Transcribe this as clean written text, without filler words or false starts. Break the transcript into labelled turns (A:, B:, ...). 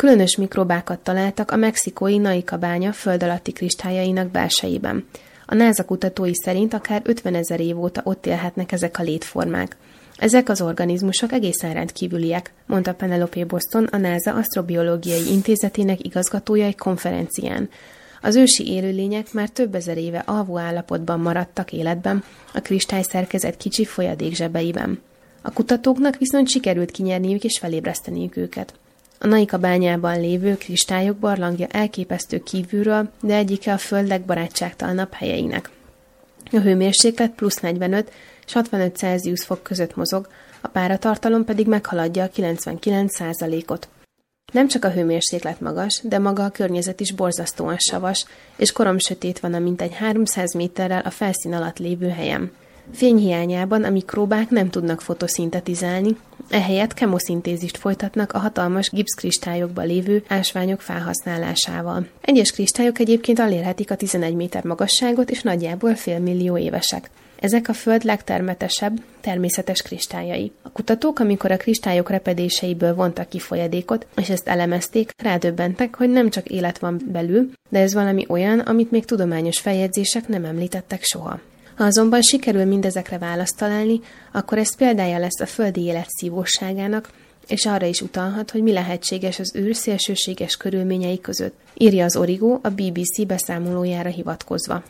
A: Különös mikrobákat találtak a mexikói Naica-bánya föld alatti kristályainak belsejében. A NASA kutatói szerint akár 50 000 év óta ott élhetnek ezek a létformák. Ezek az organizmusok egészen rendkívüliek, mondta Penelope Boston, a NASA Asztrobiológiai Intézetének igazgatója egy konferencián. Az ősi élőlények már több ezer éve alvó állapotban maradtak életben, a kristályszerkezet kicsi folyadék zsebeiben. A kutatóknak viszont sikerült kinyerniük és felébreszteniük őket. A Naica bányában lévő kristályok barlangja elképesztő kívülről, de egyike a Föld legbarátságtalanabb helyeinek. A hőmérséklet plusz 45 és 65 Celsius fok között mozog, a páratartalom pedig meghaladja a 99%-ot. Nem csak a hőmérséklet magas, de maga a környezet is borzasztóan savas, és koromsötét van a mintegy 300 méterrel a felszín alatt lévő helyen. Fény hiányában a mikróbák nem tudnak fotoszintetizálni, ehelyett kemoszintézist folytatnak a hatalmas gipszkristályokban lévő ásványok felhasználásával. Egyes kristályok egyébként elérhetik a 11 méter magasságot, és nagyjából fél millió évesek. Ezek a Föld legtermetesebb, természetes kristályai. A kutatók, amikor a kristályok repedéseiből vontak ki folyadékot, és ezt elemezték, rádöbbentek, hogy nem csak élet van belül, de ez valami olyan, amit még tudományos feljegyzések nem említettek soha. Ha azonban sikerül mindezekre választ találni, akkor ez példája lesz a földi élet szívósságának, és arra is utalhat, hogy mi lehetséges az űr szélsőséges körülményei között, írja az Origo a BBC beszámolójára hivatkozva.